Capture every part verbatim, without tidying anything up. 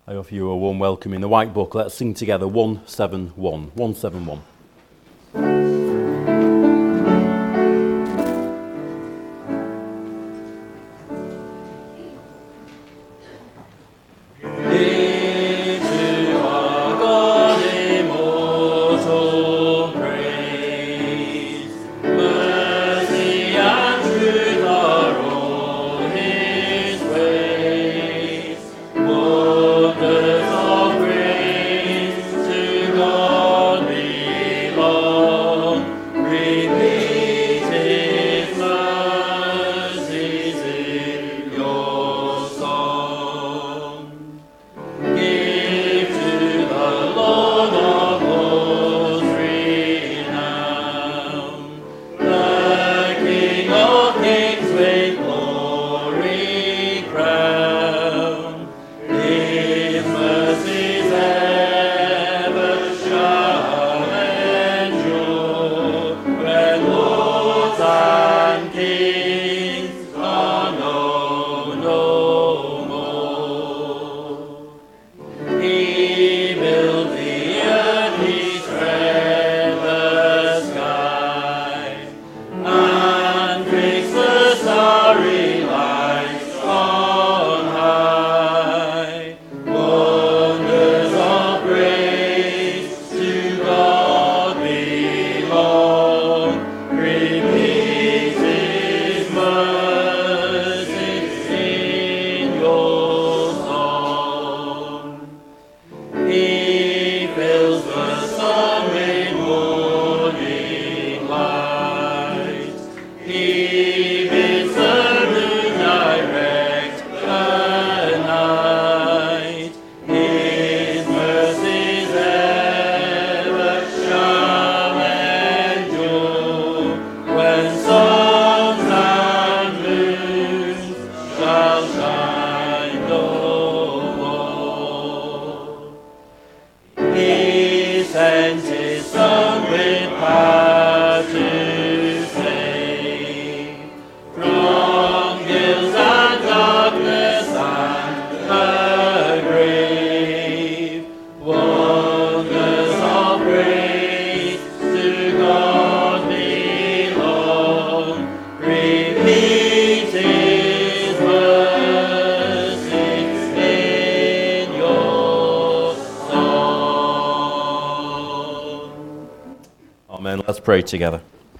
I offer you a warm welcome in the White Book. Let's sing together one seven one. one seven one. Let's pray together.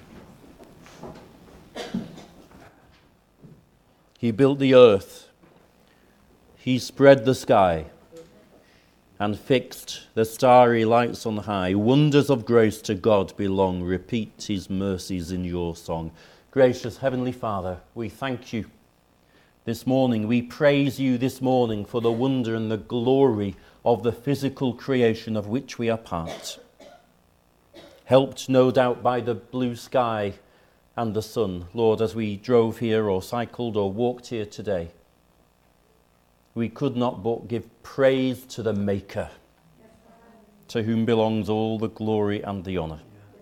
He built the earth, he spread the sky, and fixed the starry lights on high. Wonders of grace to God belong. Repeat his mercies in your song. Gracious Heavenly Father, we thank you this morning. We praise you this morning for the wonder and the glory of the physical creation of which we are part. Helped, no doubt, by the blue sky and the sun. Lord, as we drove here or cycled or walked here today, we could not but give praise to the Maker, to whom belongs all the glory and the honour.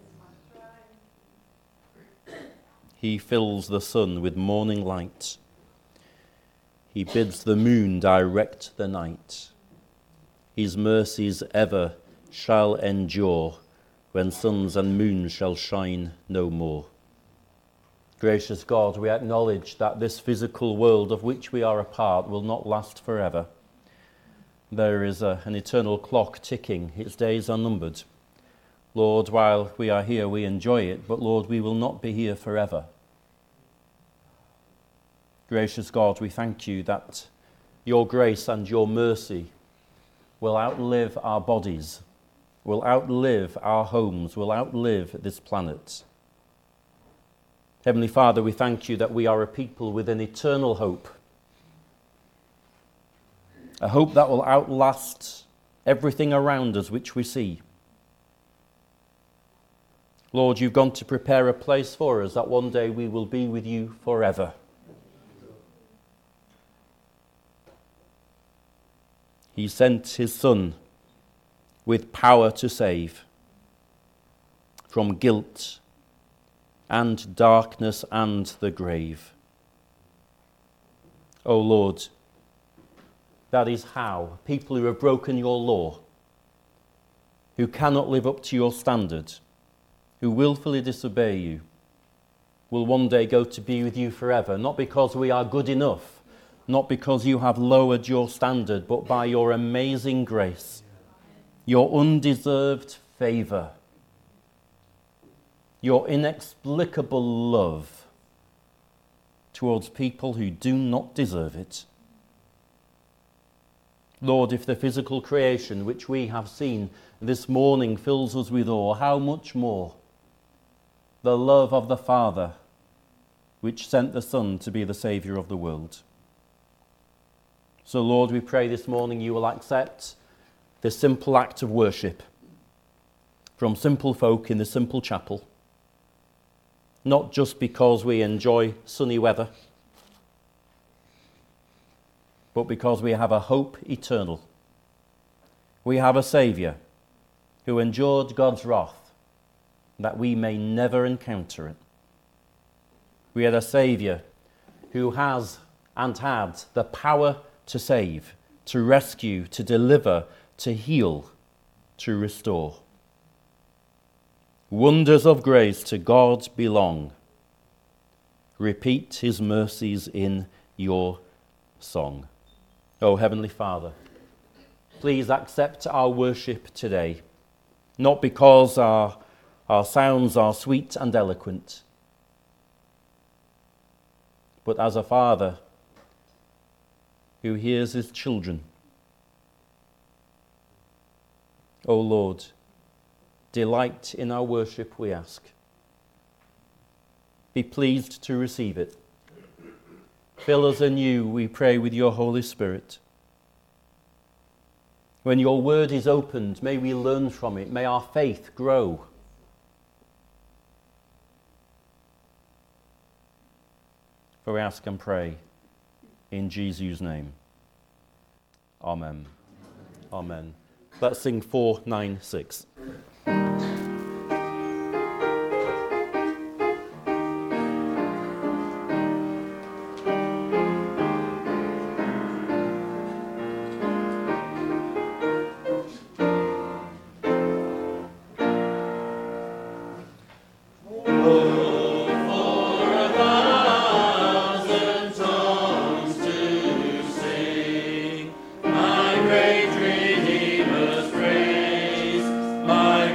He fills the sun with morning light. He bids the moon direct the night. His mercies ever shall endure, when suns and moons shall shine no more. Gracious God, we acknowledge that this physical world of which we are a part will not last forever. There is a, an eternal clock ticking. Its days are numbered. Lord, while we are here, we enjoy it, but Lord, we will not be here forever. Gracious God, we thank you that your grace and your mercy will outlive our bodies, will outlive our homes, will outlive this planet. Heavenly Father, we thank you that we are a people with an eternal hope, a hope that will outlast everything around us which we see. Lord, you've gone to prepare a place for us that one day we will be with you forever. He sent his Son with power to save from guilt and darkness and the grave. O Lord, That is how people who have broken your law, who cannot live up to your standard, who willfully disobey you, will one day go to be with you forever, not because we are good enough, not because you have lowered your standard, but by your amazing grace, your undeserved favour, your inexplicable love towards people who do not deserve it. Lord, if the physical creation which we have seen this morning fills us with awe, how much more the love of the Father which sent the Son to be the Saviour of the world. So, Lord, we pray this morning you will accept this simple act of worship from simple folk in the simple chapel, not just because we enjoy sunny weather, but because we have a hope eternal. We have a Saviour who endured God's wrath that we may never encounter it. We had a Saviour who has and had the power to save, to rescue, to deliver, to heal, to restore. Wonders of grace to God belong. Repeat his mercies in your song. O Heavenly Father, please accept our worship today, not because our, our sounds are sweet and eloquent, but as a Father who hears his children. O Lord, delight in our worship, we ask. Be pleased to receive it. Fill us anew, we pray, with your Holy Spirit. When your word is opened, may we learn from it. May our faith grow. For we ask and pray in Jesus' name. Amen. Amen. Let's sing four nine six. My great Redeemer's praise, my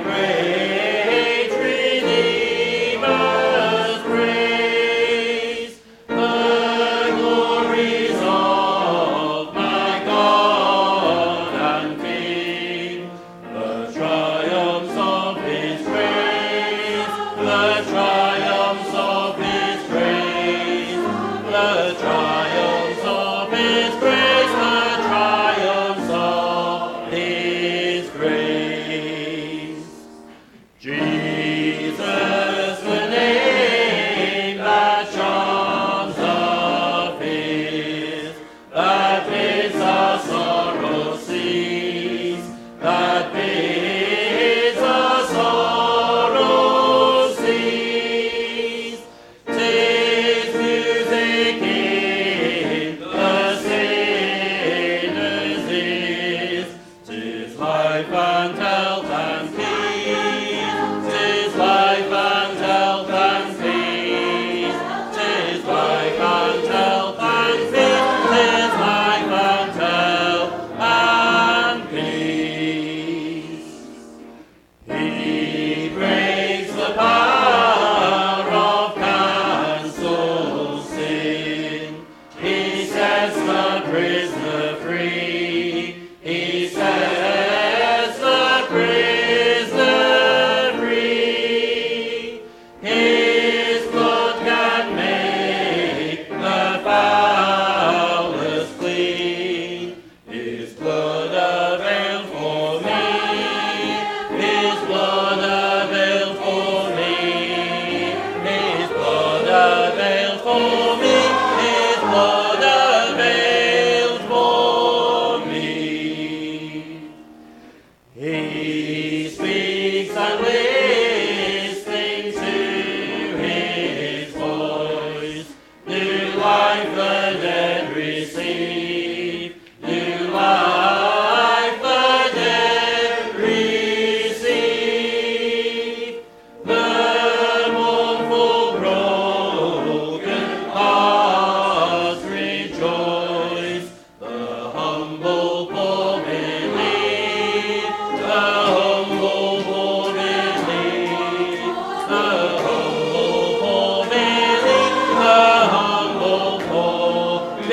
humble poor relief, the humble poor relief, the humble poor relief, the humble poor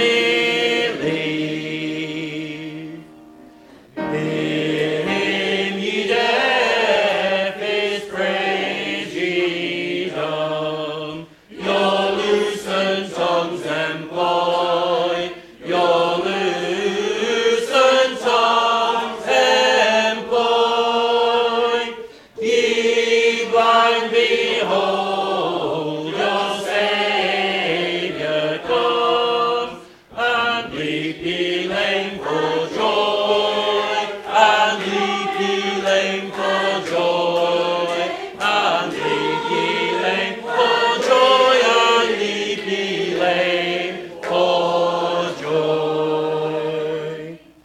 relief. Hear him, ye deaf, his praise ye dumb, your loosened tongues employ, your loosened tongues employ. Ye blind, behold, your Saviour comes, and leap ye lame for joy, and leap ye lame for joy, and leap ye lame for joy, and leap ye lame for joy.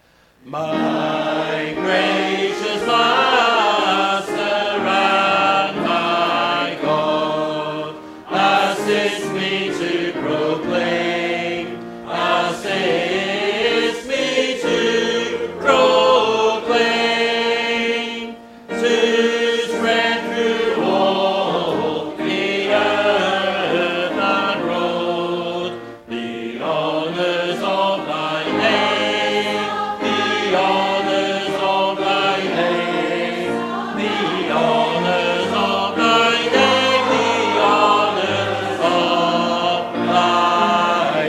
My gracious Master and my God, assist me to proclaim, assist me to proclaim, to spread through all the earth and road the honors of thy name, the honors of thy name, the honors of thy name, the honors of thy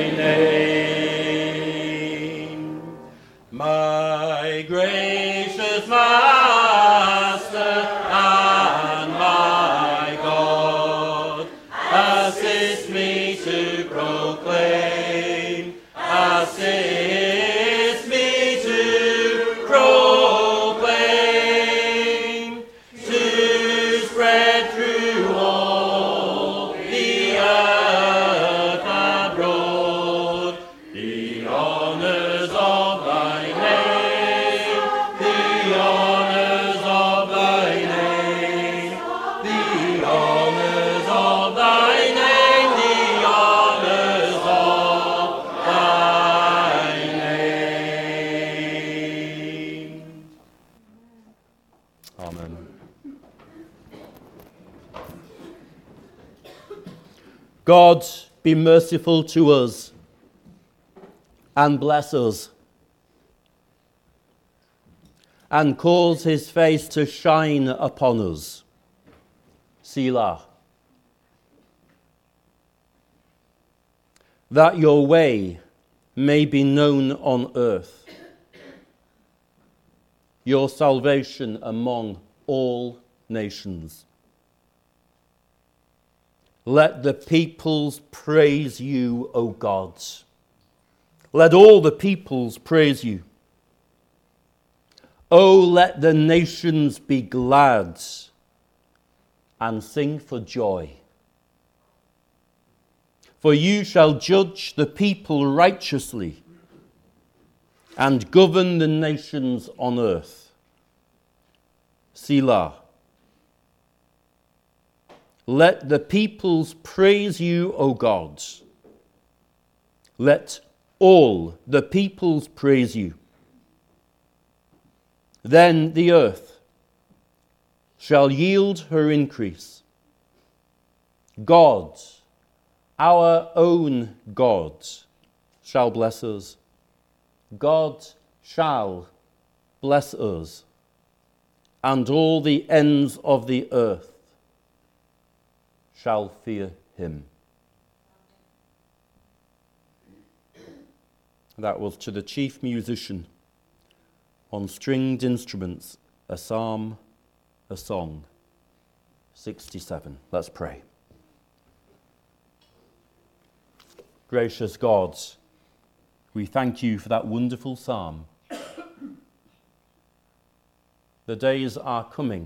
name. My gracious Master and my God, assist me to proclaim, assist me to proclaim, to spread through all the earth abroad the honors of thy name, the honors of thy name, the honors of thy name, the honors of thy name. Amen. God, be merciful to us and bless us, and cause his face to shine upon us. Selah. That your way may be known on earth, your salvation among all nations. Let the peoples praise you, O God. Let all the peoples praise you. Oh, let the nations be glad and sing for joy. For you shall judge the people righteously and govern the nations on earth. Selah. Let the peoples praise you, O God. Let all the peoples praise you. Then the earth shall yield her increase. God, our own God, shall bless us. God shall bless us, and all the ends of the earth shall fear him. That was to the chief musician on stringed instruments, a psalm, a song, sixty-seven. Let's pray. Gracious God, we thank you for that wonderful psalm. The days are coming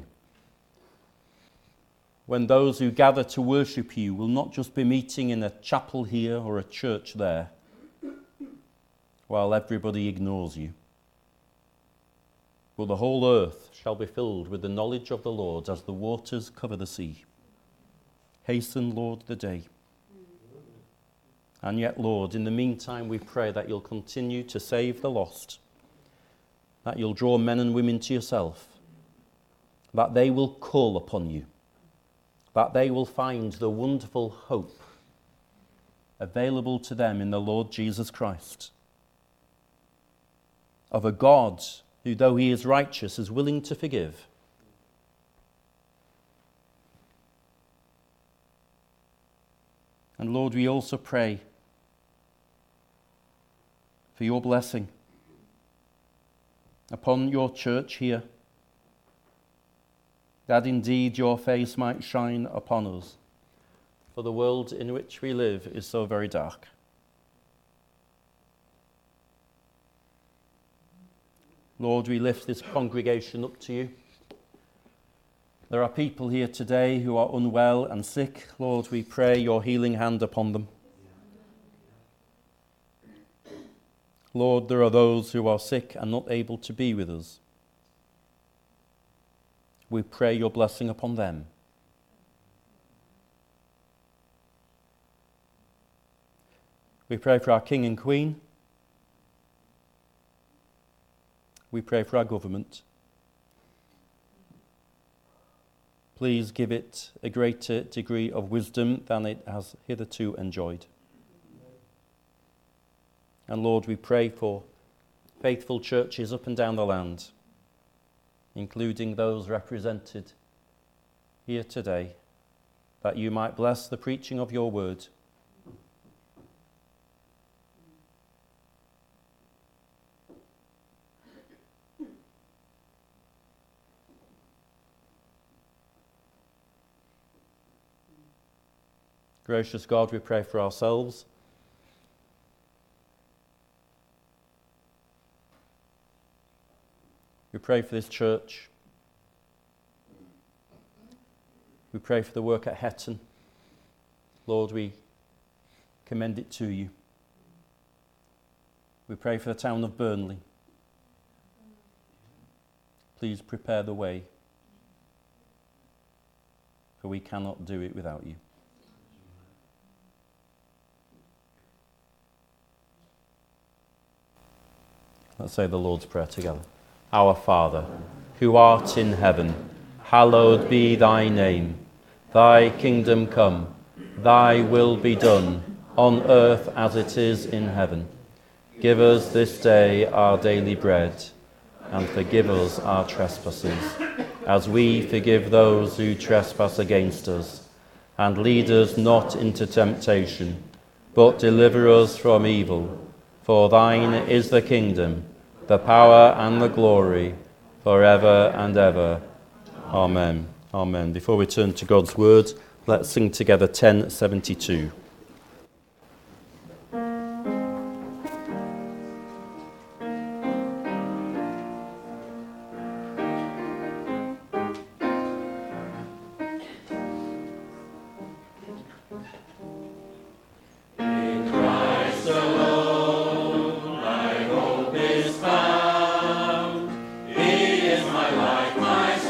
when those who gather to worship you will not just be meeting in a chapel here or a church there, while everybody ignores you, but the whole earth shall be filled with the knowledge of the Lord as the waters cover the sea. Hasten, Lord, the day. And yet, Lord, in the meantime, we pray that you'll continue to save the lost that you'll draw men and women to yourself, that they will call upon you, that they will find the wonderful hope available to them in the Lord Jesus Christ, of a God who, though he is righteous, is willing to forgive. And Lord, we also pray for your blessing upon your church here, that indeed your face might shine upon us, for the world in which we live is so very dark. Lord, we lift this congregation up to you. There are people here today who are unwell and sick. Lord, we pray your healing hand upon them. Lord, there are those who are sick and not able to be with us. We pray your blessing upon them. We pray for our King and Queen. We pray for our government. Please give it a greater degree of wisdom than it has hitherto enjoyed. And Lord, we pray for faithful churches up and down the land, including those represented here today, that you might bless the preaching of your word. Gracious God, we pray for ourselves. We pray for this church. We pray for the work at Hetton. Lord, we commend it to you. We pray for the town of Burnley. Please prepare the way, for we cannot do it without you. Let's say the Lord's Prayer together. Our Father, who art in heaven, hallowed be thy name. Thy kingdom come, thy will be done, on earth as it is in heaven. Give us this day our daily bread, and forgive us our trespasses, as we forgive those who trespass against us. And lead us not into temptation, but deliver us from evil. For thine is the kingdom, the power and the glory, forever and ever. Amen. Amen. Before we turn to God's word, let's sing together ten seventy-two.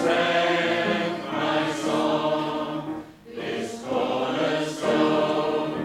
Cornerstone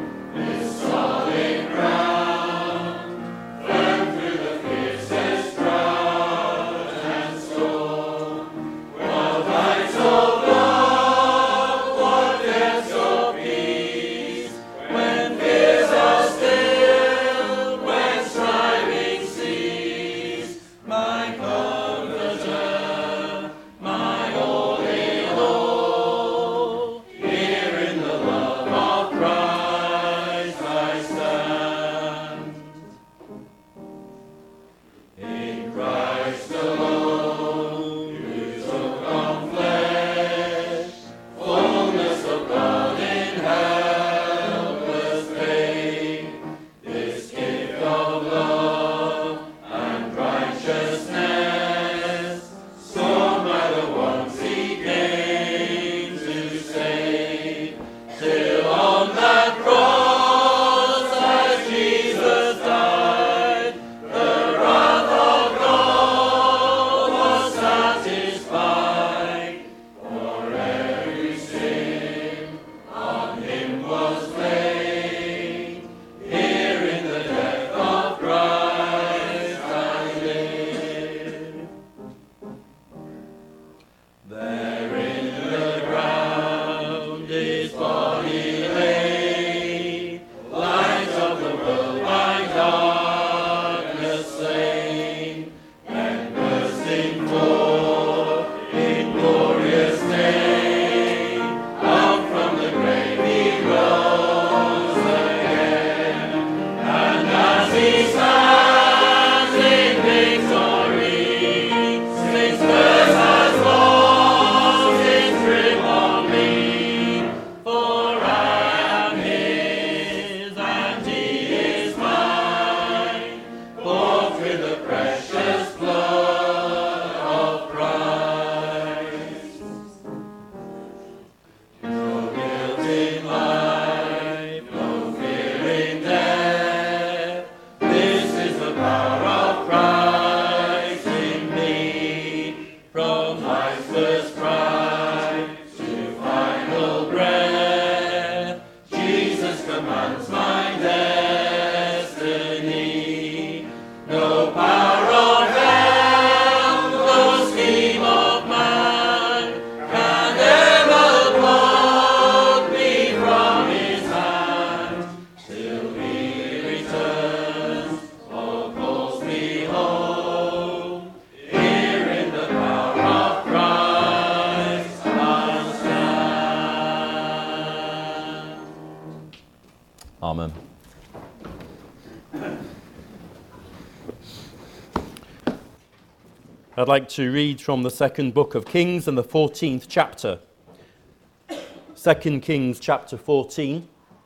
I'd like to read from the second book of Kings and the fourteenth chapter. Second Kings chapter fourteen.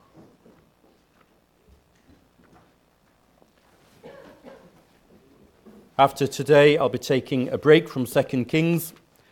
After today, I'll be taking a break from Second Kings,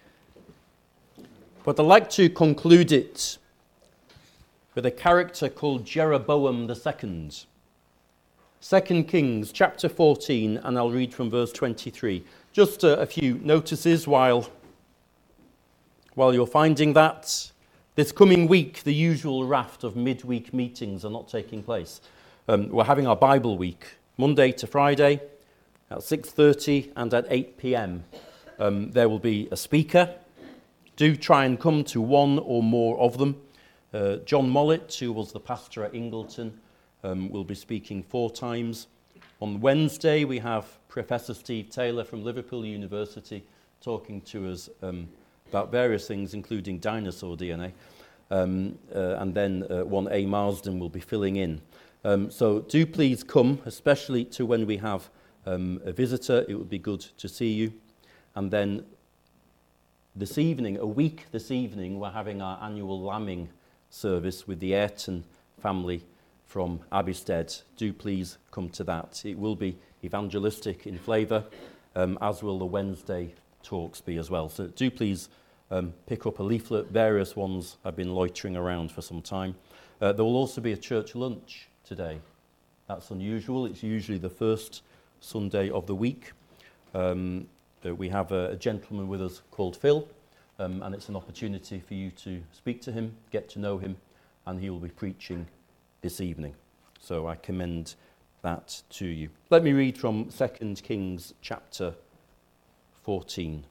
but I'd like to conclude it with a character called Jeroboam the Second. Second Kings chapter fourteen, and I'll read from verse twenty-three. Just a, a few notices while, while you're finding that. This coming week, the usual raft of midweek meetings are not taking place. Um, we're having our Bible week, Monday to Friday, at six thirty and at eight p.m. Um, there will be a speaker. Do try and come to one or more of them. Uh, John Mollett, who was the pastor at Ingleton, um, will be speaking four times. On Wednesday, we have Professor Steve Taylor from Liverpool University talking to us um, about various things, including dinosaur D N A. Um, uh, and then uh, one A. Marsden will be filling in. Um, so do please come, especially to when we have um, a visitor. It would be good to see you. And then this evening, a week this evening, we're having our annual lambing service with the Ayrton family from Abbeystead. Do please come to that. It will be evangelistic in flavour, um, as will the Wednesday talks be as well. So do please um, pick up a leaflet. Various ones have been loitering around for some time. Uh, there will also be a church lunch today. That's unusual. It's usually the first Sunday of the week. Um, uh, we have a, a gentleman with us called Phil, um, and it's an opportunity for you to speak to him, get to know him, and he will be preaching this evening. So I commend that to you. Let me read from Second Kings chapter fourteen.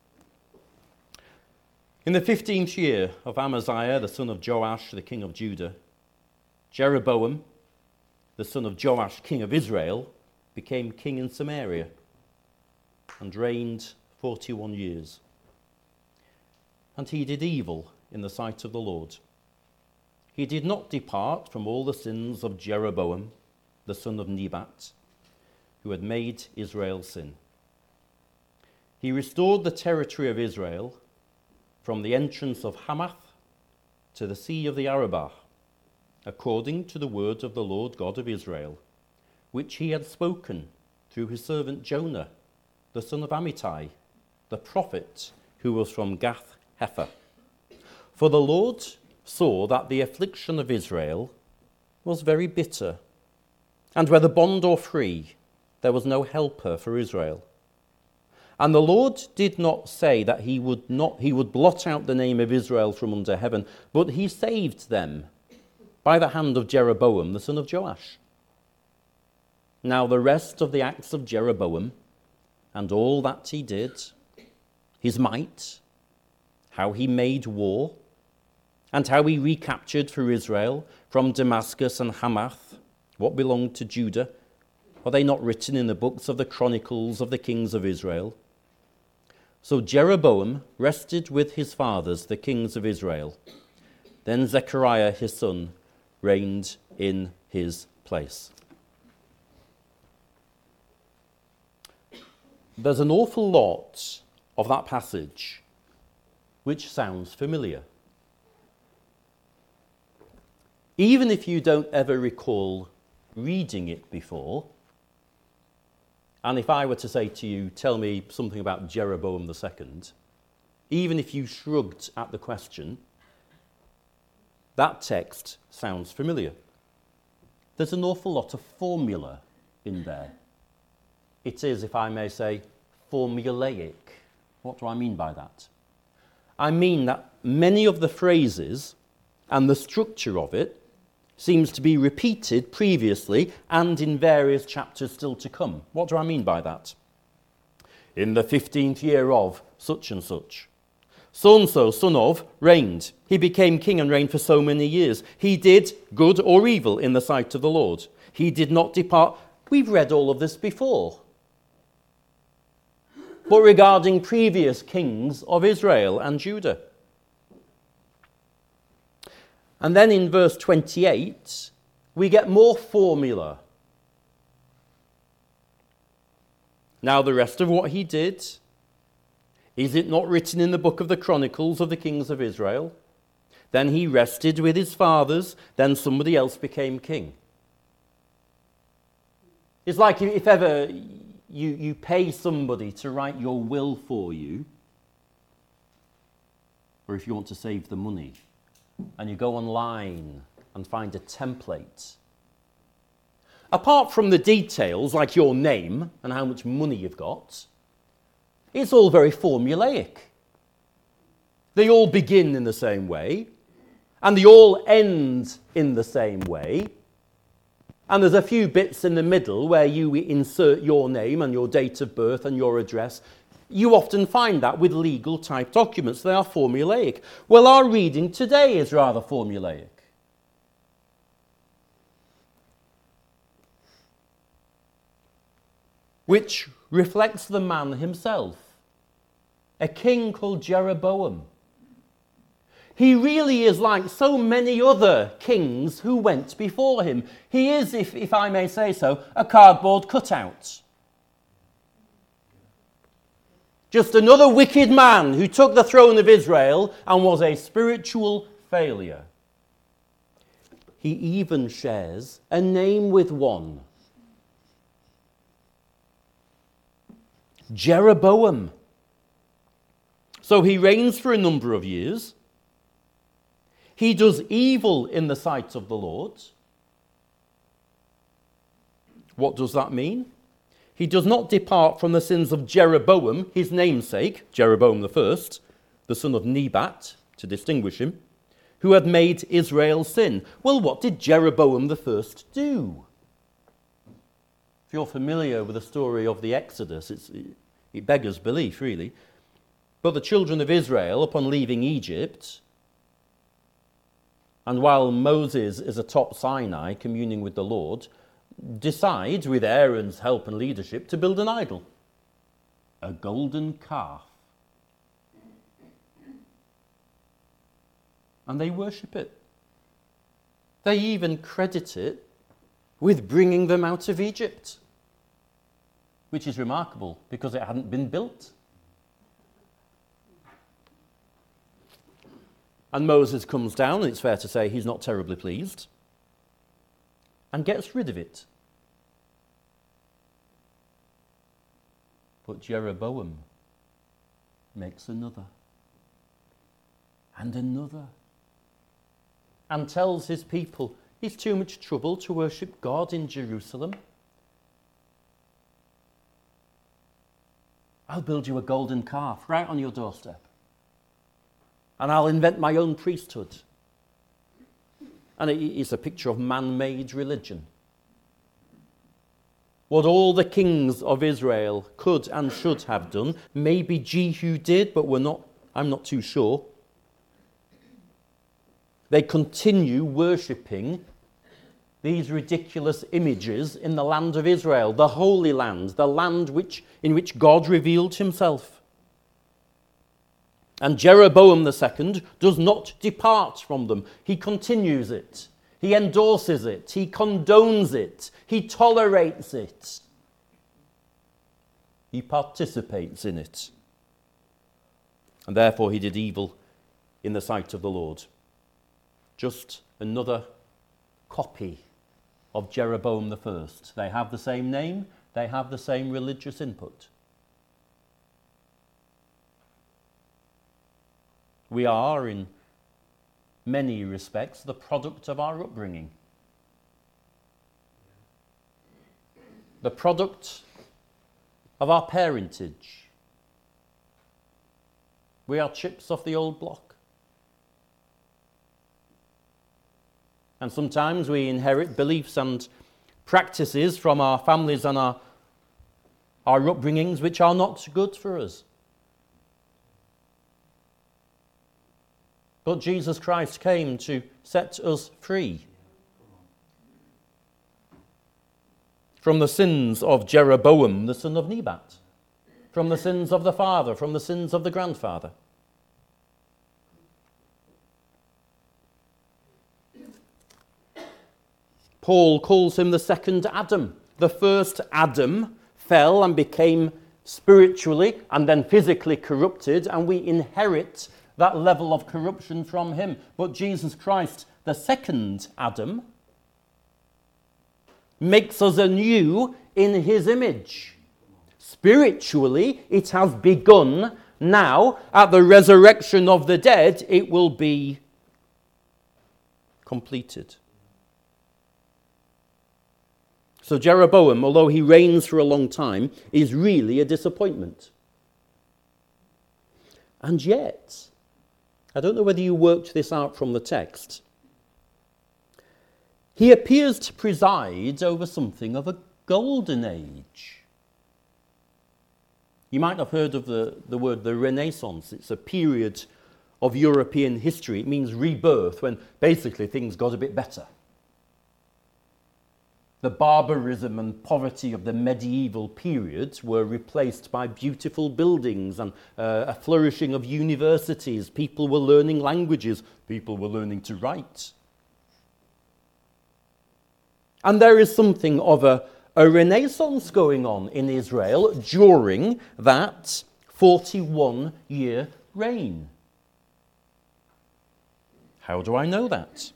In the fifteenth year of Amaziah, the son of Joash, the king of Judah, Jeroboam, the son of Joash, king of Israel, became king in Samaria and reigned forty-one years. And he did evil in the sight of the Lord. He did not depart from all the sins of Jeroboam, the son of Nebat, who had made Israel sin. He restored the territory of Israel from the entrance of Hamath to the sea of the Arabah, according to the word of the Lord God of Israel, which he had spoken through his servant Jonah, the son of Amittai, the prophet, who was from Gath-hepher. For the Lord saw that the affliction of Israel was very bitter, and whether bond or free, there was no helper for Israel. And the Lord did not say that he would not he would blot out the name of Israel from under heaven, but he saved them by the hand of Jeroboam, the son of Joash. Now the rest of the acts of Jeroboam, and all that he did, his might, how he made war, and how he recaptured for Israel from Damascus and Hamath what belonged to Judah, are they not written in the books of the Chronicles of the kings of Israel? So Jeroboam rested with his fathers, the kings of Israel. Then Zechariah his son reigned in his place. There's an awful lot of that passage which sounds familiar. Even if you don't ever recall reading it before, and if I were to say to you, tell me something about Jeroboam the Second, even if you shrugged at the question, that text sounds familiar. There's an awful lot of formula in there. It is, if I may say, formulaic. What do I mean by that? I mean that many of the phrases and the structure of it seems to be repeated previously and in various chapters still to come. What do I mean by that? In the fifteenth year of such and such, so-and-so, son of, reigned. He became king and reigned for so many years. He did good or evil in the sight of the Lord. He did not depart. We've read all of this before. But regarding previous kings of Israel and Judah. And then in verse twenty-eight, we get more formula. Now the rest of what he did, Is it not written in the book of the Chronicles of the kings of Israel? Then he rested with his fathers, then somebody else became king. It's like if ever you, you pay somebody to write your will for you, or if you want to save the money, and you go online and find a template. Apart from the details, like your name and how much money you've got, it's all very formulaic. They all begin in the same way, and they all end in the same way. And there's a few bits in the middle where you insert your name and your date of birth and your address. You often find that with legal type documents. They are formulaic. Well, our reading today is rather formulaic. Which reflects the man himself, a king called Jeroboam. He really is like so many other kings who went before him. He is, if, if I may say so, a cardboard cutout. Just another wicked man who took the throne of Israel and was a spiritual failure. He even shares a name with one. Jeroboam. So he reigns for a number of years. He does evil in the sight of the Lord. What does that mean? He does not depart from the sins of Jeroboam, his namesake, Jeroboam the first, the son of Nebat, to distinguish him, who had made Israel sin. Well, what did Jeroboam the first do? If you're familiar with the story of the Exodus, it's, it beggars belief, really. But the children of Israel, upon leaving Egypt, and while Moses is atop Sinai communing with the Lord, decides, with Aaron's help and leadership, to build an idol, a golden calf. And they worship it. They even credit it with bringing them out of Egypt, which is remarkable because it hadn't been built. And Moses comes down, and it's fair to say he's not terribly pleased, and gets rid of it. But Jeroboam makes another, and another, and tells his people it's too much trouble to worship God in Jerusalem. I'll build you a golden calf right on your doorstep. And I'll invent my own priesthood. And it is a picture of man-made religion. What all the kings of Israel could and should have done, maybe Jehu did, but we're not, I'm not too sure. They continue worshipping these ridiculous images in the land of Israel, the Holy Land, the land which, in which God revealed himself. And Jeroboam the second does not depart from them. He continues it. He endorses it. He condones it. He tolerates it. He participates in it. And therefore he did evil in the sight of the Lord. Just another copy of Jeroboam the first. They have the same name. They have the same religious input. We are, in many respects, the product of our upbringing. The product of our parentage. We are chips off the old block. And sometimes we inherit beliefs and practices from our families and our, our upbringings which are not good for us. But Jesus Christ came to set us free from the sins of Jeroboam, the son of Nebat, from the sins of the father, from the sins of the grandfather. Paul calls him the second Adam. The first Adam fell and became spiritually and then physically corrupted, and we inherit that level of corruption from him. But Jesus Christ, the second Adam, makes us anew in his image. Spiritually, it has begun. Now, at the resurrection of the dead, it will be completed. So Jeroboam, although he reigns for a long time, is really a disappointment. And yet, I don't know whether you worked this out from the text, he appears to preside over something of a golden age. You might have heard of the, the word the Renaissance. It's a period of European history. It means rebirth, when basically things got a bit better. The barbarism and poverty of the medieval period were replaced by beautiful buildings and uh, a flourishing of universities. People were learning languages. People were learning to write. And there is something of a, a renaissance going on in Israel during that forty-one-year reign. How do I know that?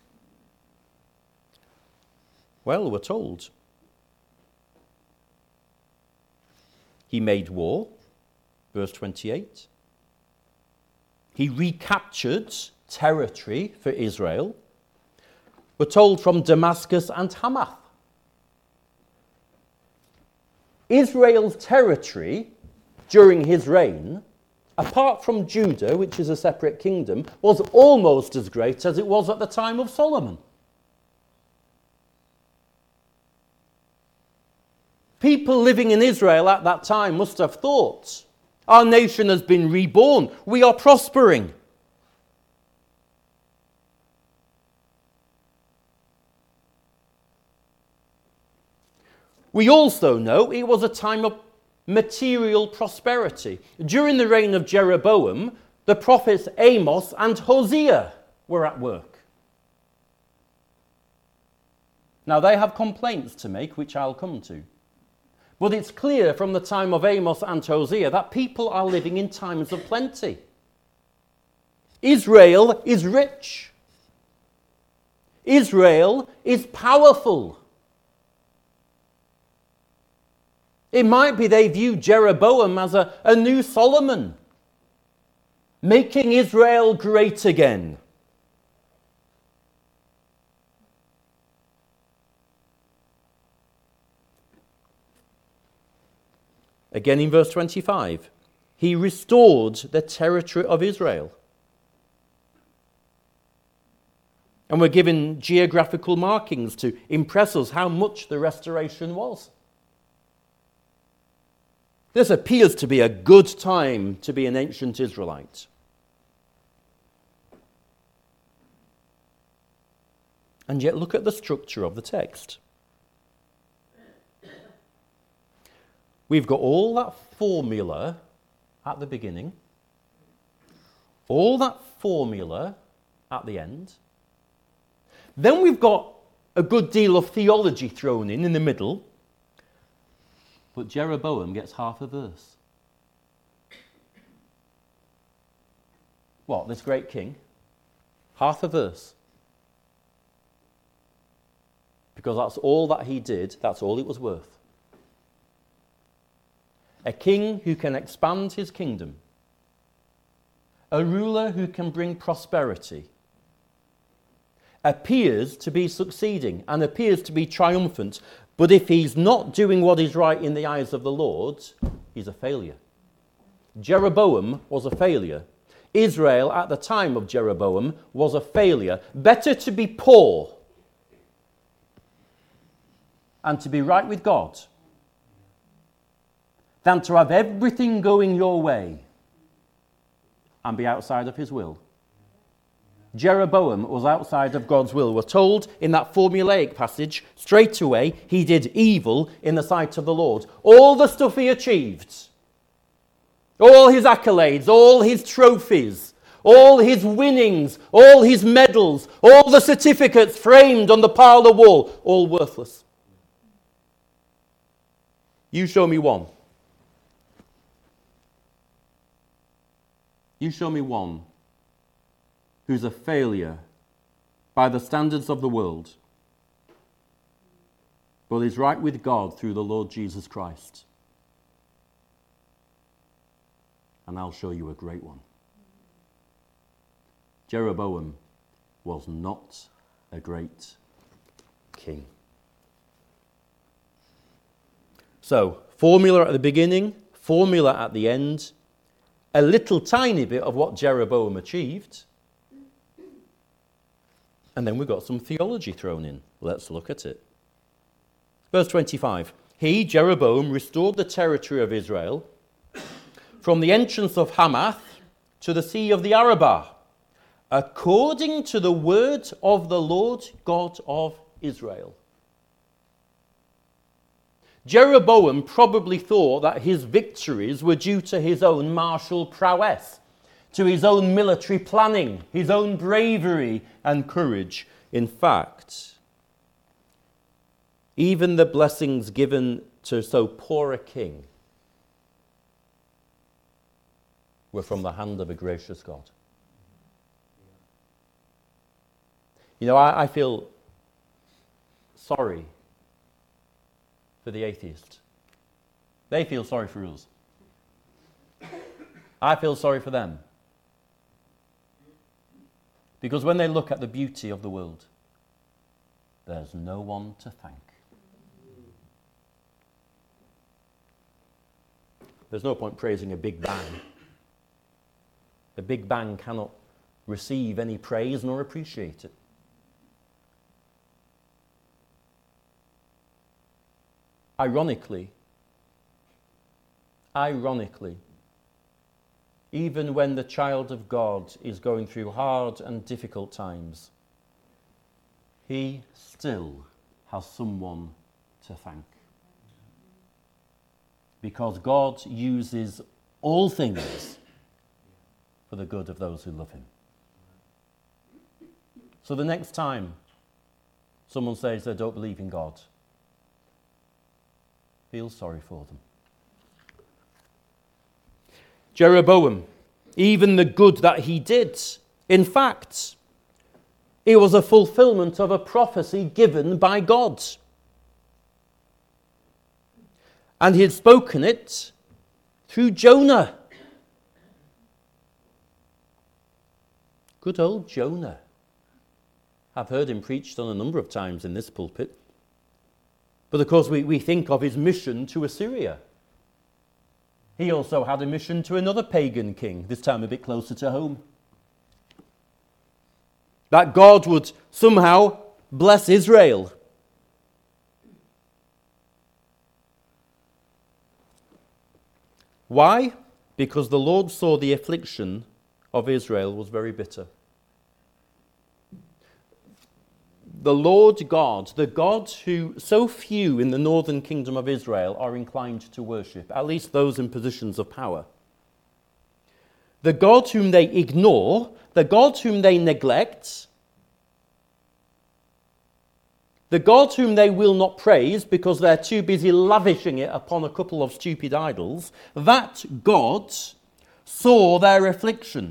Well, we're told. He made war, verse twenty-eight. He recaptured territory for Israel. We're told from Damascus and Hamath. Israel's territory during his reign, apart from Judah, which is a separate kingdom, was almost as great as it was at the time of Solomon. People living in Israel at that time must have thought, our nation has been reborn, we are prospering. We also know it was a time of material prosperity. During the reign of Jeroboam, the prophets Amos and Hosea were at work. Now, they have complaints to make, which I'll come to. But it's clear from the time of Amos and Hosea that people are living in times of plenty. Israel is rich. Israel is powerful. It might be they view Jeroboam as a, a new Solomon, making Israel great again. Again in verse twenty-five, he restored the territory of Israel. And we're given geographical markings to impress us how much the restoration was. This appears to be a good time to be an ancient Israelite. And yet look at the structure of the text. We've got all that formula at the beginning, all that formula at the end. Then we've got a good deal of theology thrown in in the middle. But Jeroboam gets half a verse. What, this great king? Half a verse. Because that's all that he did, that's all it was worth. A king who can expand his kingdom. A ruler who can bring prosperity. Appears to be succeeding and appears to be triumphant. But if he's not doing what is right in the eyes of the Lord, he's a failure. Jeroboam was a failure. Israel at the time of Jeroboam was a failure. Better to be poor and to be right with God than to have everything going your way and be outside of his will. Jeroboam was outside of God's will. We're told in that formulaic passage, straight away, he did evil in the sight of the Lord. All the stuff he achieved, all his accolades, all his trophies, all his winnings, all his medals, all the certificates framed on the parlour wall, all worthless. You show me one. You show me one who's a failure by the standards of the world, but is right with God through the Lord Jesus Christ. And I'll show you a great one. Jeroboam was not a great king. So, formula at the beginning, formula at the end, a little tiny bit of what Jeroboam achieved, and then we've got some theology thrown in. Let's look at it. Verse twenty-five. He, Jeroboam, restored the territory of Israel from the entrance of Hamath to the sea of the Arabah, according to the word of the Lord God of Israel. Jeroboam probably thought that his victories were due to his own martial prowess, to his own military planning, his own bravery and courage. In fact, even the blessings given to so poor a king were from the hand of a gracious God. You know, I, I feel sorry for the atheist. They feel sorry for us. I feel sorry for them. Because when they look at the beauty of the world, there's no one to thank. There's no point praising a Big Bang. The Big Bang cannot receive any praise nor appreciate it. Ironically, ironically, even when the child of God is going through hard and difficult times, he still has someone to thank. Because God uses all things for the good of those who love him. So the next time someone says they don't believe in God, feel sorry for them. Jeroboam, even the good that he did, in fact, it was a fulfillment of a prophecy given by God. And he had spoken it through Jonah. Good old Jonah. I've heard him preached on a number of times in this pulpit. But of course we, we think of his mission to Assyria. He also had a mission to another pagan king, this time a bit closer to home. That God would somehow bless Israel. Why? Because the Lord saw the affliction of Israel was very bitter. The Lord God, the God who so few in the northern kingdom of Israel are inclined to worship, at least those in positions of power. The God whom they ignore, the God whom they neglect, the God whom they will not praise because they're too busy lavishing it upon a couple of stupid idols, that God saw their affliction.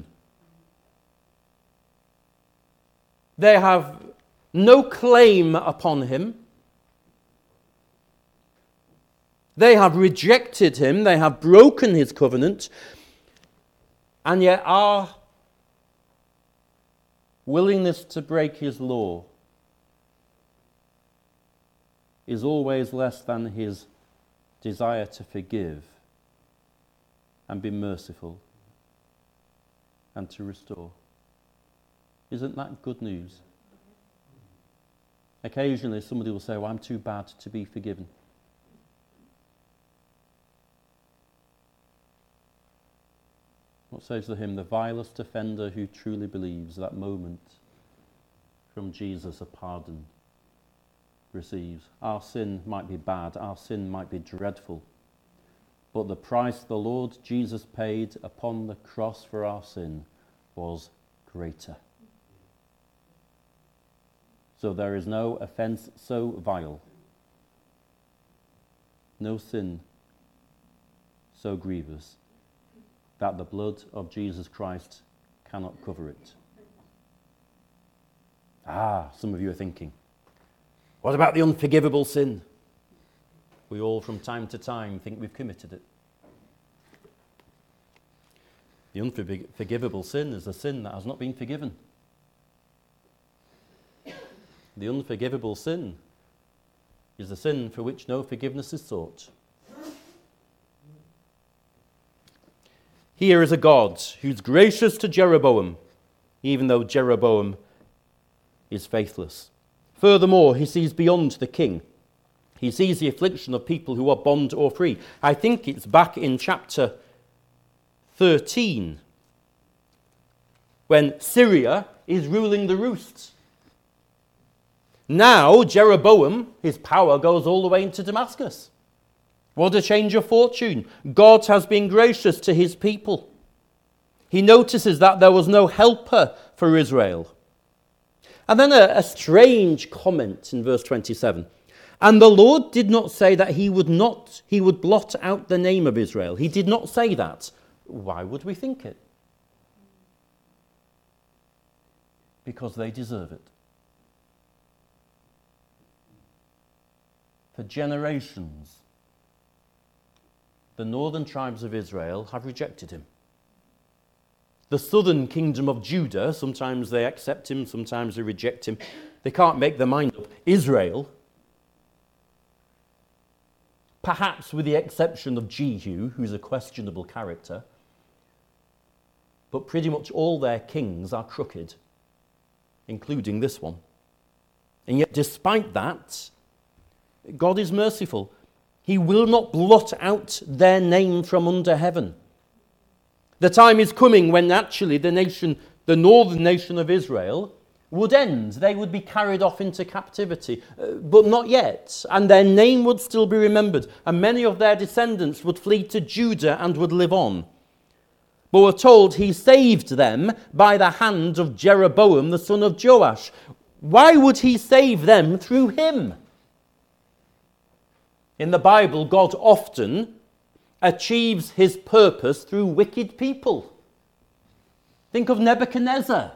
They have no claim upon him. They have rejected him. They have broken his covenant. And yet our willingness to break his law is always less than his desire to forgive and be merciful and to restore. Isn't that good news? Occasionally somebody will say, well, I'm too bad to be forgiven. What says the hymn? The vilest offender who truly believes that moment from Jesus a pardon receives. Our sin might be bad, our sin might be dreadful, but the price the Lord Jesus paid upon the cross for our sin was greater. So there is no offence so vile, no sin so grievous, that the blood of Jesus Christ cannot cover it. Ah, some of you are thinking, what about the unforgivable sin? We all from time to time think we've committed it. The unforgivable sin is a sin that has not been forgiven. The unforgivable sin is a sin for which no forgiveness is sought. Here is a God who's gracious to Jeroboam, even though Jeroboam is faithless. Furthermore, he sees beyond the king. He sees the affliction of people who are bond or free. I think it's back in chapter thirteen, when Syria is ruling the roost. Now, Jeroboam, his power goes all the way into Damascus. What a change of fortune. God has been gracious to his people. He notices that there was no helper for Israel. And then a, a strange comment in verse twenty-seven. And the Lord did not say that he would not, he would blot out the name of Israel. He did not say that. Why would we think it? Because they deserve it. For generations, the northern tribes of Israel have rejected him. The southern kingdom of Judah, sometimes they accept him, sometimes they reject him. They can't make their mind up. Israel, perhaps with the exception of Jehu, who's a questionable character, but pretty much all their kings are crooked, including this one. And yet, despite that, God is merciful. He will not blot out their name from under heaven. The time is coming when actually the nation, the northern nation of Israel, would end. They would be carried off into captivity, uh, but not yet. And their name would still be remembered. And many of their descendants would flee to Judah and would live on. But we're told he saved them by the hand of Jeroboam, the son of Joash. Why would he save them through him? In the Bible, God often achieves his purpose through wicked people. Think of Nebuchadnezzar.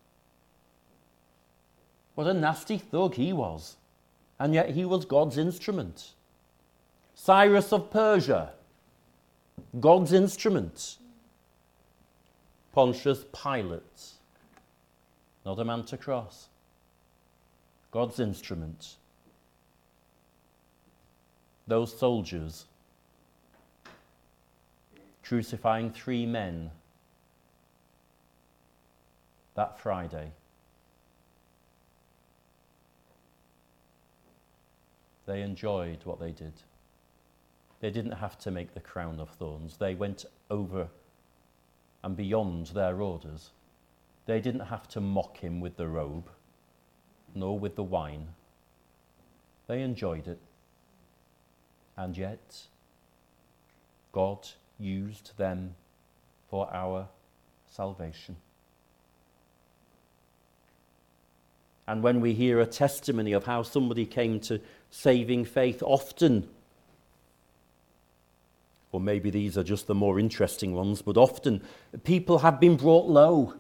What a nasty thug he was. And yet he was God's instrument. Cyrus of Persia, God's instrument. Pontius Pilate, not a man to cross. God's instrument. Those soldiers crucifying three men that Friday. They enjoyed what they did. They didn't have to make the crown of thorns. They went over and beyond their orders. They didn't have to mock him with the robe, nor with the wine. They enjoyed it. And yet, God used them for our salvation. And when we hear a testimony of how somebody came to saving faith, often, or maybe these are just the more interesting ones, but often people have been brought low.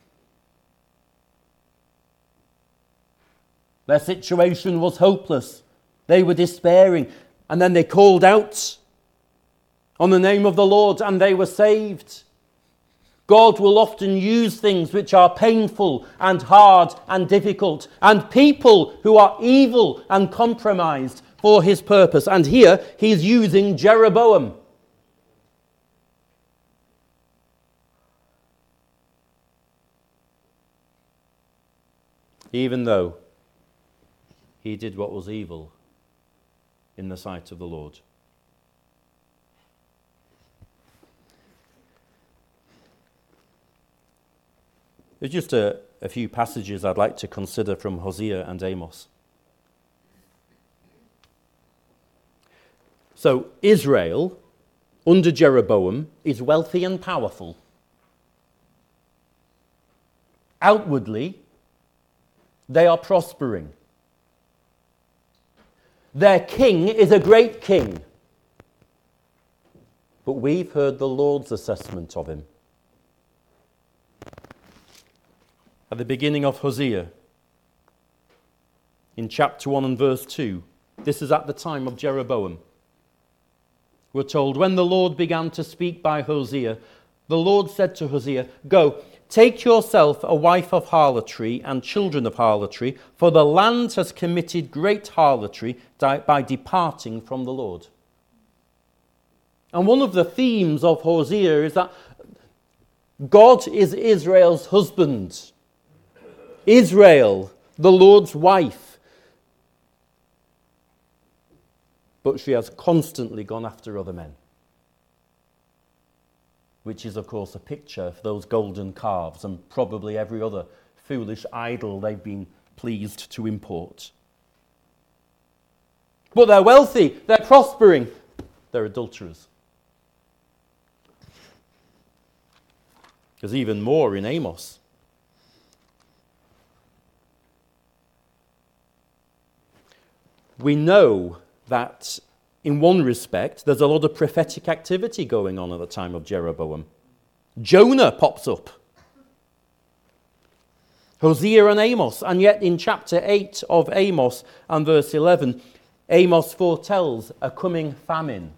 Their situation was hopeless. They were despairing. And then they called out on the name of the Lord and they were saved. God will often use things which are painful and hard and difficult, and people who are evil and compromised for his purpose. And here he's using Jeroboam. Even though he did what was evil in the sight of the Lord. There's just a, a few passages I'd like to consider from Hosea and Amos. So Israel, under Jeroboam, is wealthy and powerful. Outwardly, they are prospering. Their king is a great king. But we've heard the Lord's assessment of him. At the beginning of Hosea, in chapter one and verse two, this is at the time of Jeroboam. We're told, when the Lord began to speak by Hosea, the Lord said to Hosea, "Go, take yourself a wife of harlotry and children of harlotry, for the land has committed great harlotry by departing from the Lord." And one of the themes of Hosea is that God is Israel's husband. Israel, the Lord's wife. But she has constantly gone after other men. Which is, of course, a picture of those golden calves and probably every other foolish idol they've been pleased to import. But they're wealthy, they're prospering, they're adulterers. There's even more in Amos. We know that in one respect, there's a lot of prophetic activity going on at the time of Jeroboam. Jonah pops up. Hosea and Amos. And yet in chapter eight of Amos and verse eleven, Amos foretells a coming famine.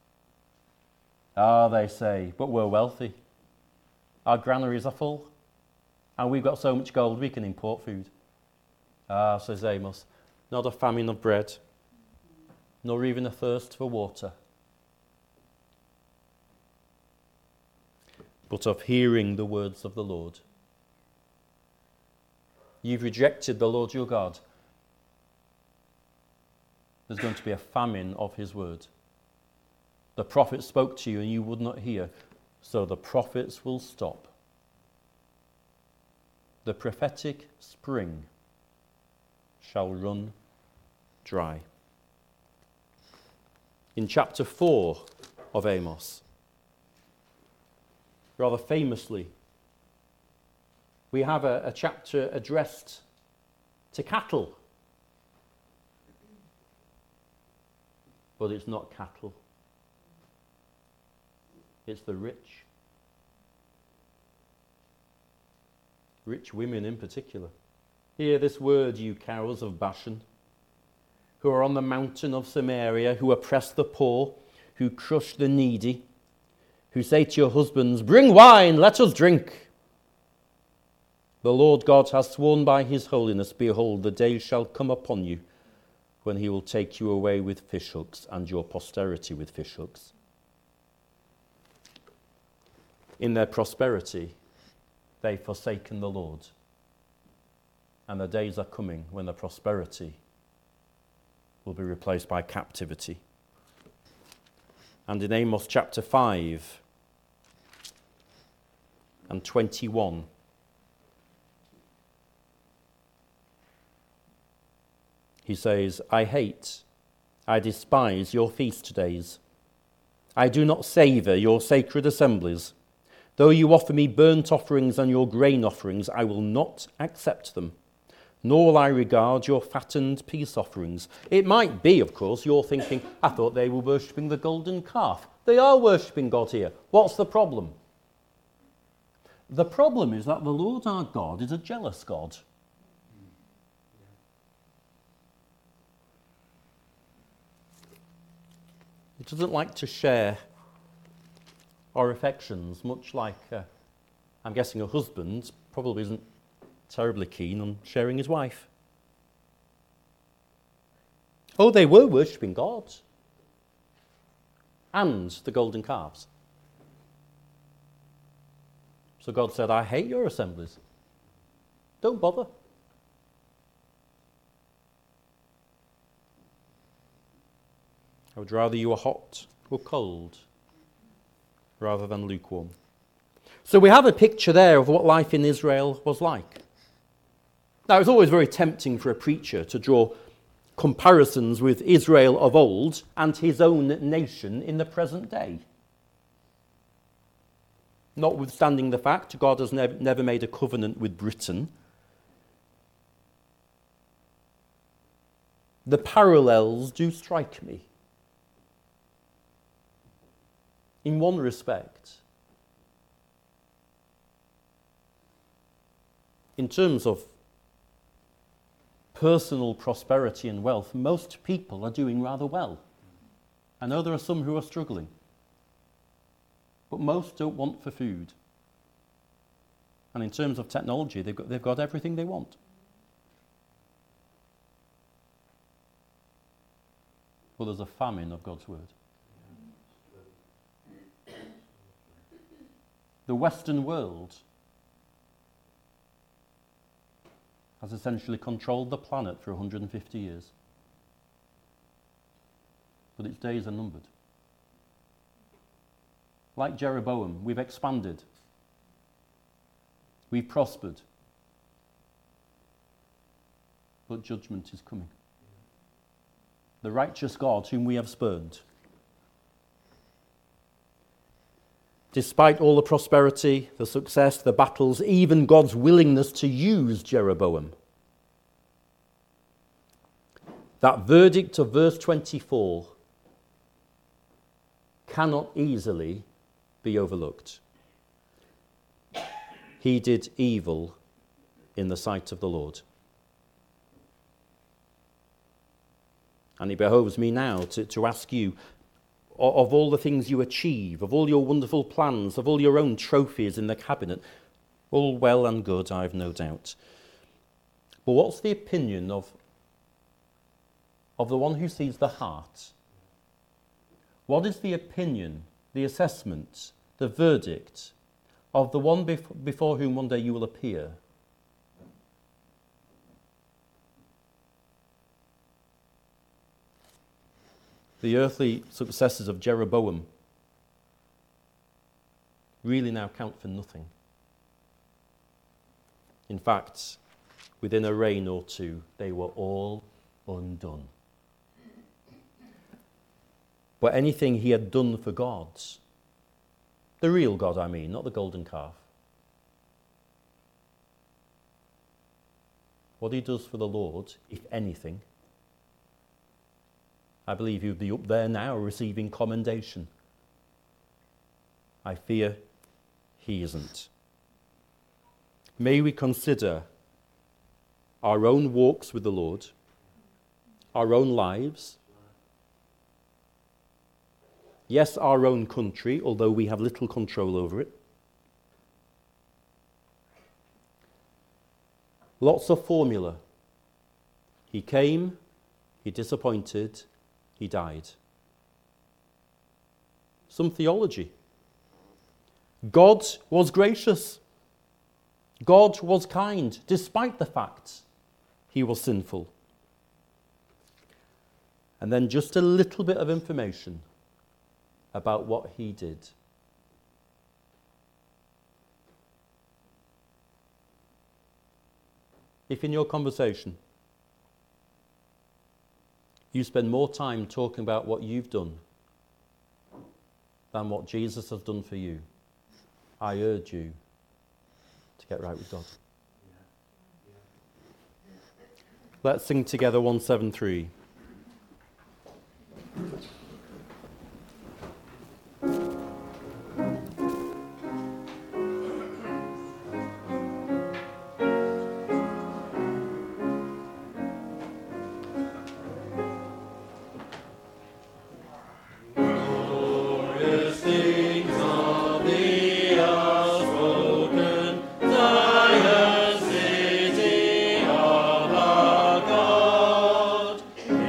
Ah, they say, but we're wealthy. Our granaries are full. And we've got so much gold we can import food. Ah, says Amos, not a famine of bread, nor even a thirst for water, but of hearing the words of the Lord. You've rejected the Lord your God. There's going to be a famine of his word. The prophet spoke to you and you would not hear, so the prophets will stop. The prophetic spring shall run dry. In chapter four of Amos, rather famously, we have a, a chapter addressed to cattle. But it's not cattle. It's the rich. Rich women in particular. Hear this word, you cows of Bashan, who are on the mountain of Samaria, who oppress the poor, who crush the needy, who say to your husbands, "Bring wine, let us drink." The Lord God has sworn by his holiness, behold, the day shall come upon you when he will take you away with fishhooks and your posterity with fishhooks. In their prosperity, they've forsaken the Lord. And the days are coming when the prosperity will be replaced by captivity. And in Amos chapter five and twenty-one, he says, "I hate, I despise your feast days. I do not savour your sacred assemblies. Though you offer me burnt offerings and your grain offerings, I will not accept them. Nor will I regard your fattened peace offerings." It might be, of course, you're thinking, I thought they were worshipping the golden calf. They are worshipping God here. What's the problem? The problem is that the Lord our God is a jealous God. He doesn't like to share our affections, much like, uh, I'm guessing a husband probably isn't terribly keen on sharing his wife. Oh, they were worshipping God and the golden calves. So God said, I hate your assemblies. Don't bother. I would rather you were hot or cold rather than lukewarm. So we have a picture there of what life in Israel was like. Now, it's always very tempting for a preacher to draw comparisons with Israel of old and his own nation in the present day. Notwithstanding the fact God has nev- never made a covenant with Britain, the parallels do strike me. in one respect. In terms of personal prosperity and wealth, most people are doing rather well. I know there are some who are struggling, but most don't want for food. And in terms of technology, they've got, they've got everything they want. Well, there's a famine of God's word. The Western world has essentially controlled the planet for one hundred fifty years. But its days are numbered. Like Jeroboam, we've expanded. We've prospered. But judgment is coming. The righteous God whom we have spurned. Despite all the prosperity, the success, the battles, even God's willingness to use Jeroboam, that verdict of verse twenty-four cannot easily be overlooked. He did evil in the sight of the Lord. And it behoves me now to, to ask you, of all the things you achieve, of all your wonderful plans, of all your own trophies in the cabinet, all well and good, I've no doubt. But what's the opinion of, of the one who sees the heart? What is the opinion, the assessment, the verdict of the one bef- before whom one day you will appear? The earthly successes of Jeroboam really now count for nothing. In fact, within a reign or two, they were all undone. But anything he had done for God, the real God I mean, not the golden calf, what he does for the Lord, if anything, I believe he would be up there now receiving commendation. I fear he isn't. May we consider our own walks with the Lord, our own lives, yes, our own country, although we have little control over it. Lots of formula. He came, he disappointed, he died. Some theology. God was gracious. God was kind, despite the fact he was sinful. And then just a little bit of information about what he did. If in your conversation you spend more time talking about what you've done than what Jesus has done for you, I urge you to get right with God. Let's sing together one seventy-three. Zion, city of our God.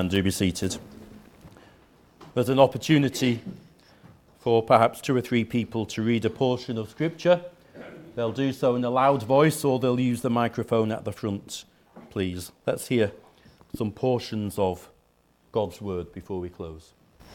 and do be seated. There's an opportunity for perhaps two or three people to read a portion of Scripture. They'll do so in a loud voice, or they'll use the microphone at the front, please. Let's hear some portions of God's Word before we close.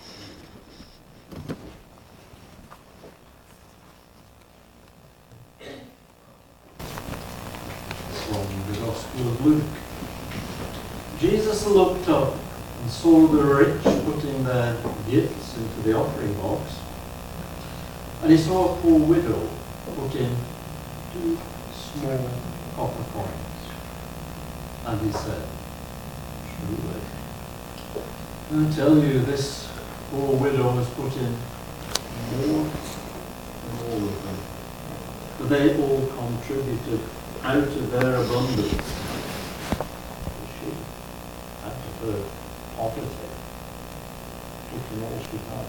From the Gospel of Luke. Jesus looked up and saw the rich putting their gifts into the offering box, and he saw a poor widow put in two small copper coins, and he said, "Truly, I tell you, this poor widow has put in more than all of them, for they all contributed out of their abundance. But she, out of her poverty, took in all she had."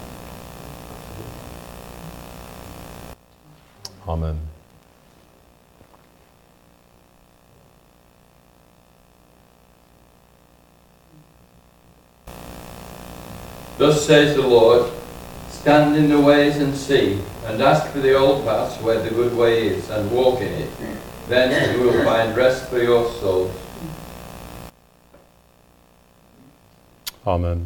Amen. Thus says the Lord, stand in the ways and see, and ask for the old paths where the good way is, and walk in it. Then you will find rest for your souls. Amen.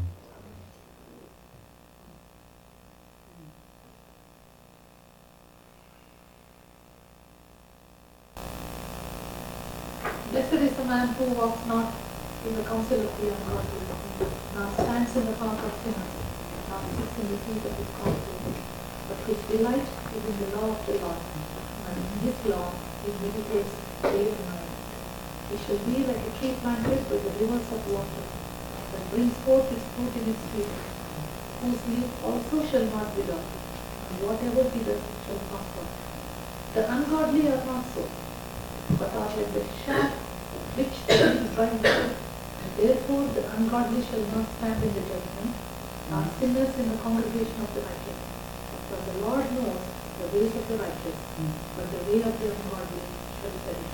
Blessed is the man who walks not in the counsel of the ungodly, nor stands in the path of sinners, nor sits in the seat of his counsel, but his delight is in the law of the Lord, and in his law he meditates day and night. He shall be like a tree planted by the rivers of water, that brings forth its fruit in its season, whose leaf also shall not wither, and whatever he does shall prosper. The ungodly are not so, but are like the shaft which is dry wood. Therefore the ungodly shall not stand in the judgment, nor sinners in the congregation of the righteous. For the Lord knows the ways of the righteous, but the way of the ungodly shall perish.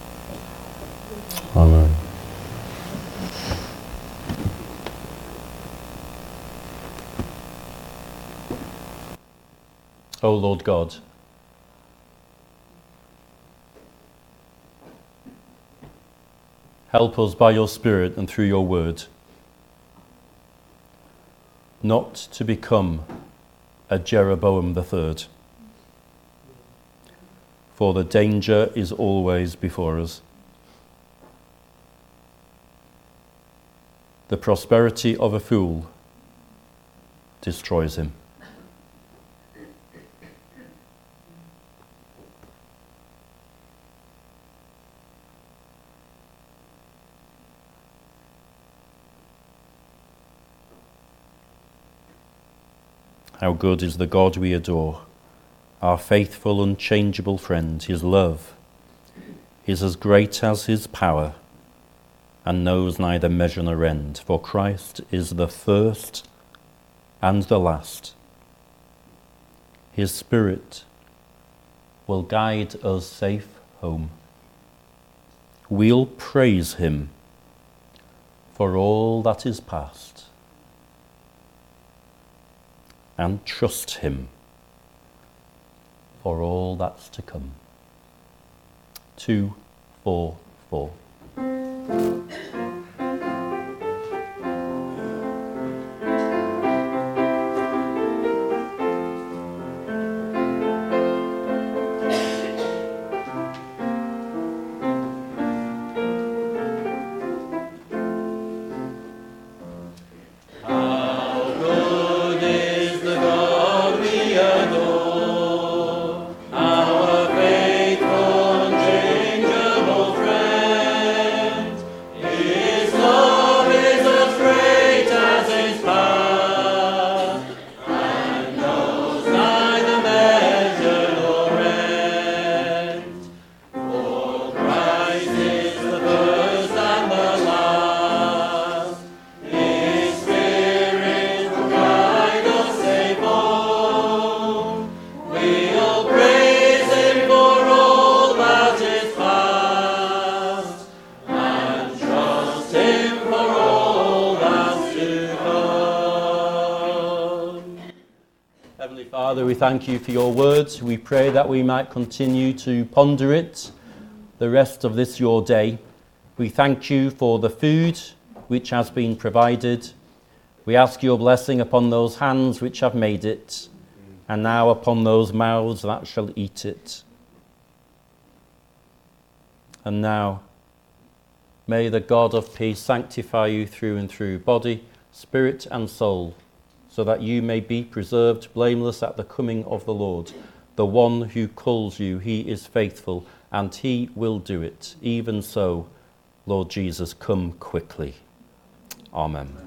Amen. O Lord God, help us by your Spirit and through your word not to become a Jeroboam the third, for the danger is always before us. The prosperity of a fool destroys him. How good is the God we adore, our faithful, unchangeable friend. His love is as great as his power, and knows neither measure nor end. For Christ is the first and the last. His Spirit will guide us safe home. We'll praise him for all that is past, and trust him for all that's to come. Two, four, four. Yeah. we thank you for your words. We pray that we might continue to ponder it the rest of this your day. We thank you for the food which has been provided. We ask your blessing upon those hands which have made it, and now upon those mouths that shall eat it. And now, may the God of peace sanctify you through and through, body, spirit, and soul, so that you may be preserved blameless at the coming of the Lord. The one who calls you, he is faithful, and he will do it. Even so, Lord Jesus, come quickly. Amen.